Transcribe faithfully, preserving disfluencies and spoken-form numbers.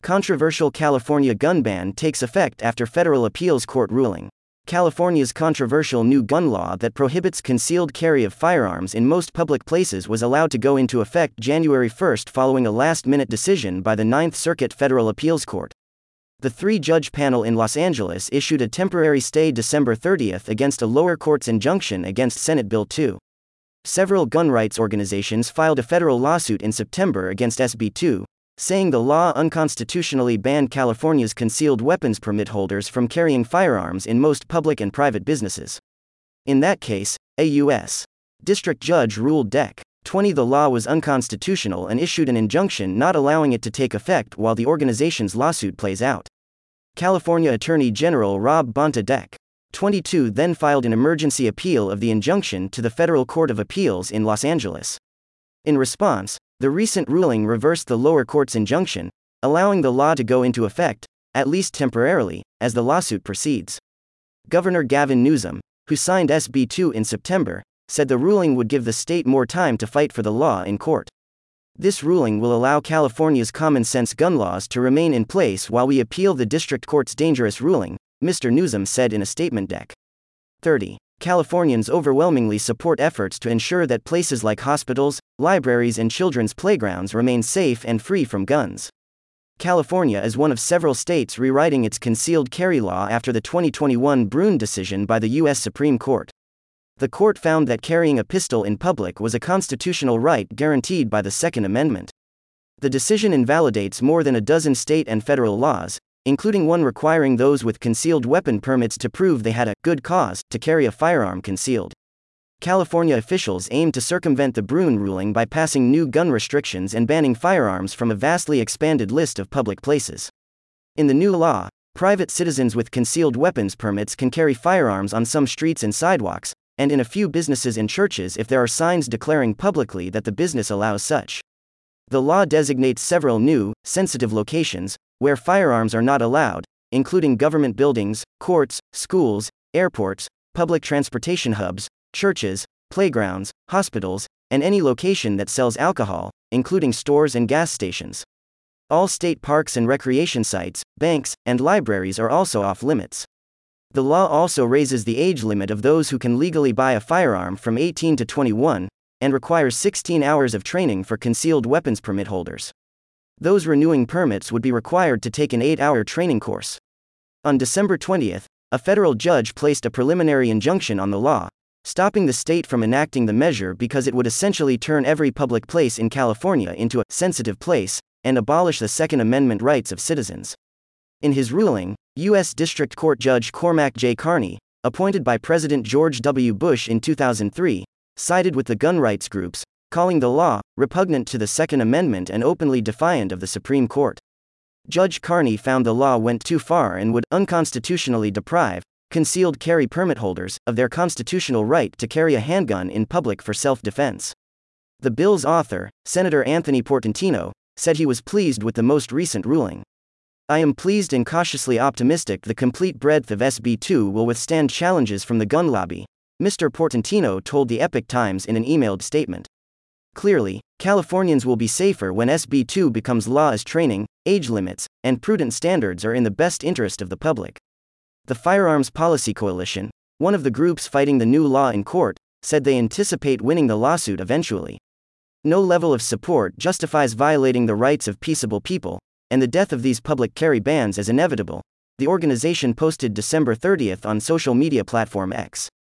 Controversial California gun ban takes effect after federal appeals court ruling. California's controversial new gun law that prohibits concealed carry of firearms in most public places was allowed to go into effect January first following a last-minute decision by the Ninth Circuit Federal Appeals Court. The three-judge panel in Los Angeles issued a temporary stay December thirtieth against a lower court's injunction against Senate Bill two. Several gun rights organizations filed a federal lawsuit in September against S B two, saying the law unconstitutionally banned California's concealed weapons permit holders from carrying firearms in most public and private businesses. In that case, a U S district judge ruled Dec. twenty the law was unconstitutional and issued an injunction not allowing it to take effect while the organization's lawsuit plays out. California Attorney General Rob Bonta Dec. twenty-two then filed an emergency appeal of the injunction to the Federal Court of Appeals in Los Angeles. In response, the recent ruling reversed the lower court's injunction, allowing the law to go into effect, at least temporarily, as the lawsuit proceeds. Governor Gavin Newsom, who signed S B two in September, said the ruling would give the state more time to fight for the law in court. This ruling will allow California's common-sense gun laws to remain in place while we appeal the district court's dangerous ruling, Mister Newsom said in a statement. Dec. thirty. Californians overwhelmingly support efforts to ensure that places like hospitals, libraries, and children's playgrounds remain safe and free from guns. California is one of several states rewriting its concealed carry law after the twenty twenty-one Bruen decision by the U S Supreme Court. The court found that carrying a pistol in public was a constitutional right guaranteed by the Second Amendment. The decision invalidates more than a dozen state and federal laws, including one requiring those with concealed weapon permits to prove they had a good cause to carry a firearm concealed. California officials aim to circumvent the Bruen ruling by passing new gun restrictions and banning firearms from a vastly expanded list of public places. In the new law, private citizens with concealed weapons permits can carry firearms on some streets and sidewalks, and in a few businesses and churches if there are signs declaring publicly that the business allows such. The law designates several new, sensitive locations where firearms are not allowed, including government buildings, courts, schools, airports, public transportation hubs, churches, playgrounds, hospitals, and any location that sells alcohol, including stores and gas stations. All state parks and recreation sites, banks, and libraries are also off limits. The law also raises the age limit of those who can legally buy a firearm from eighteen to twenty-one, and requires sixteen hours of training for concealed weapons permit holders. Those renewing permits would be required to take an eight-hour training course. On December twentieth, a federal judge placed a preliminary injunction on the law, stopping the state from enacting the measure because it would essentially turn every public place in California into a sensitive place and abolish the Second Amendment rights of citizens. In his ruling, U S District Court Judge Cormac J. Carney, appointed by President George W. Bush in two thousand three, sided with the gun rights groups, calling the law repugnant to the Second Amendment and openly defiant of the Supreme Court. Judge Carney found the law went too far and would unconstitutionally deprive concealed carry permit holders of their constitutional right to carry a handgun in public for self-defense. The bill's author, Senator Anthony Portantino, said he was pleased with the most recent ruling. "I am pleased and cautiously optimistic the complete breadth of S B two will withstand challenges from the gun lobby," Mister Portantino told the Epoch Times in an emailed statement. Clearly, Californians will be safer when S B two becomes law as training, age limits, and prudent standards are in the best interest of the public. The Firearms Policy Coalition, one of the groups fighting the new law in court, said they anticipate winning the lawsuit eventually. No level of support justifies violating the rights of peaceable people, and the death of these public carry bans is inevitable, the organization posted December thirtieth on social media platform X.